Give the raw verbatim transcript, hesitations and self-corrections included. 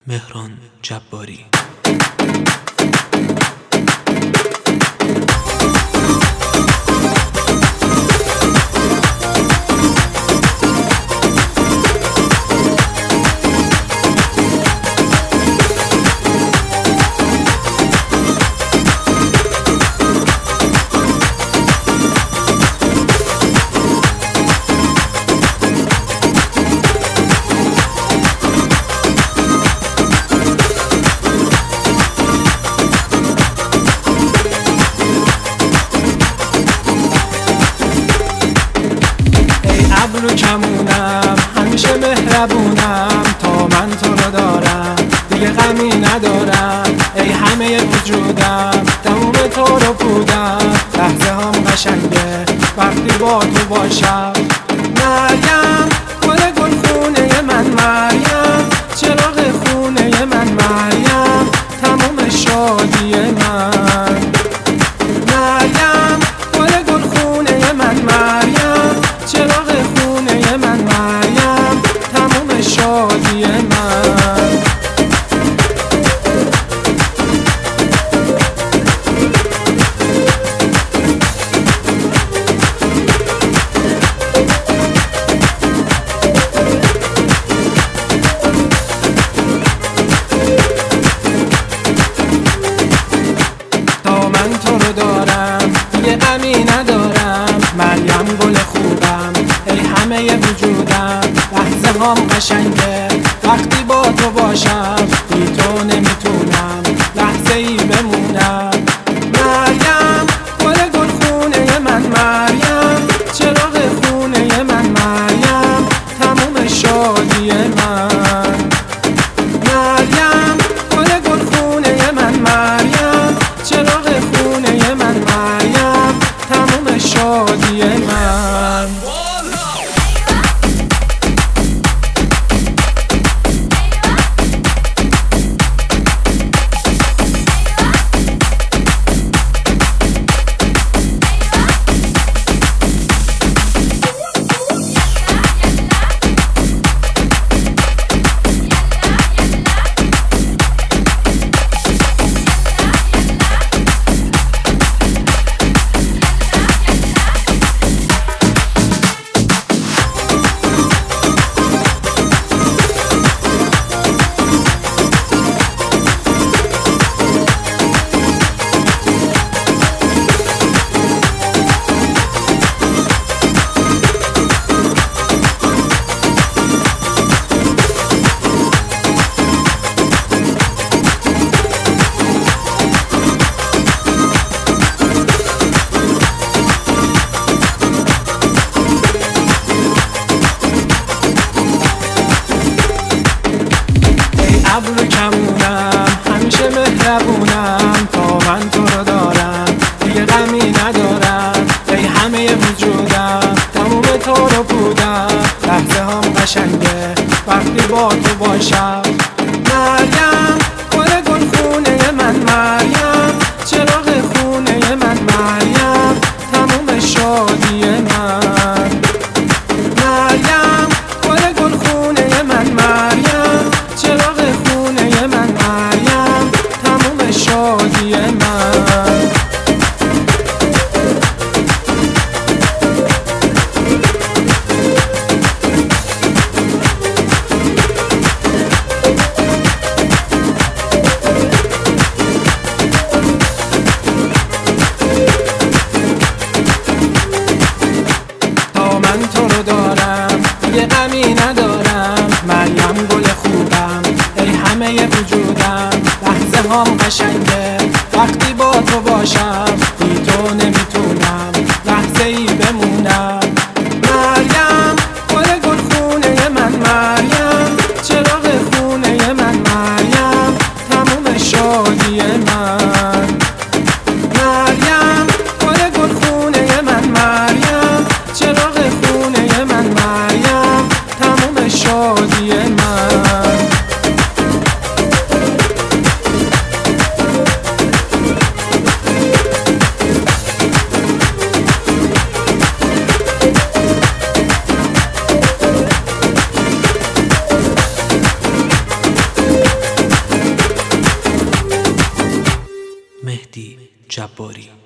مهران جباری. ابرو کمونم همیشه مهربونم، تا من تو رو دارم دیگه غمی ندارم. ای همه وجودم تموم تو رو بودم، لحظه هم قشنگه وقتی با تو باشم. مریم گل گل خونه من، مریم چراغ خونه من، مریم تموم شادی من. مریم گل گل خونه من، مریم چراغ خونه من، مریم تموم شادی من. تا من تو رو دارم دیگه غمی ندارم. مریم گل خوبم ای همه وجودم، لحظه هم قشنگه وقتی با تو باشم. بی تو نمیتونم لحظه ای بمونم. مریم گل گل خونه من، مریم چراغ خونه من، مریم تموم شادی من. مریم گل گل خونه من، مریم چراغ خونه من، مریم تموم شادی من. ابرو کمونم همیشه مهربونم، تا من تو رو دارم دیگه غمی ندارم. ای همه وجودم تموم تو رو بودم، لحظه هم قشنگه وقتی با تو باشم. مریم گل گل خونه من، مریم چراغ خونه من، مریم تموم شادی من. مریم گل گل خونه من، مریم چراغ خونه من، مریم تموم شادی من. مهدی جباری.